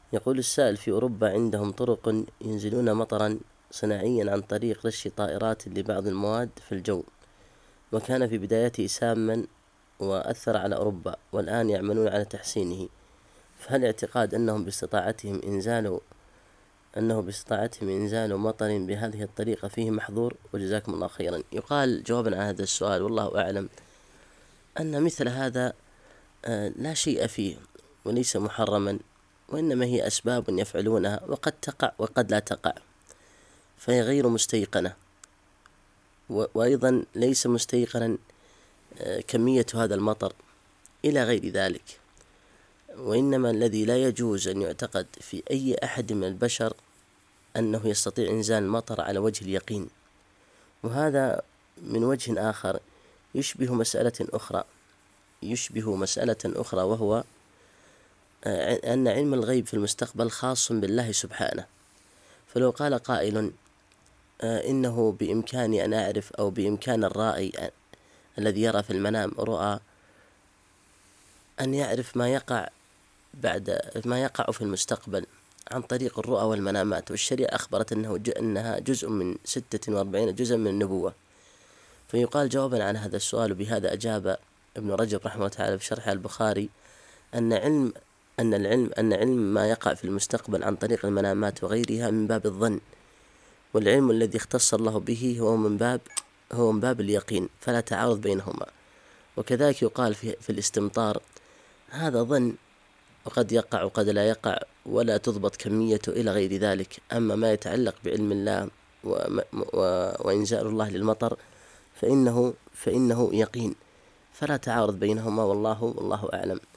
يقول السائل: في أوروبا عندهم طرق ينزلون مطرا صناعيا عن طريق رش طائرات لبعض المواد في الجو، وكان في بدايته ساما وأثر على أوروبا، والآن يعملون على تحسينه، فهل اعتقاد أنه باستطاعتهم إنزال مطر بهذه الطريقة فيه محظور؟ وجزاكم الله خيرا. يقال جوابا على هذا السؤال والله أعلم أن مثل هذا لا شيء فيه وليس محرما، وإنما هي أسباب يفعلونها وقد تقع وقد لا تقع، فهي غير مستيقنة، وأيضا ليس مستيقنا كمية هذا المطر إلى غير ذلك. وإنما الذي لا يجوز أن يعتقد في أي أحد من البشر أنه يستطيع إنزال المطر على وجه اليقين، وهذا من وجه آخر يشبه مسألة أخرى، وهو أن علم الغيب في المستقبل خاص بالله سبحانه. فلو قال قائل إنه بإمكاني أن أعرف، أو بإمكان الرائي الذي يرى في المنام رؤى أن يعرف ما يقع في المستقبل عن طريق الرؤى والمنامات، والشريعة أخبرت أنها جزء من 46 جزءا من النبوة. فيقال جوابا عن هذا السؤال، وبهذا أجاب ابن رجب رحمه الله تعالى في شرح البخاري، أن علم ما يقع في المستقبل عن طريق المنامات وغيرها من باب الظن، والعلم الذي اختص الله به هو من باب اليقين، فلا تعارض بينهما. وكذلك يقال في الاستمطار، هذا ظن وقد يقع وقد لا يقع، ولا تضبط كميته إلى غير ذلك. أما ما يتعلق بعلم الله وإنزال الله للمطر فإنه يقين، فلا تعارض بينهما، والله أعلم.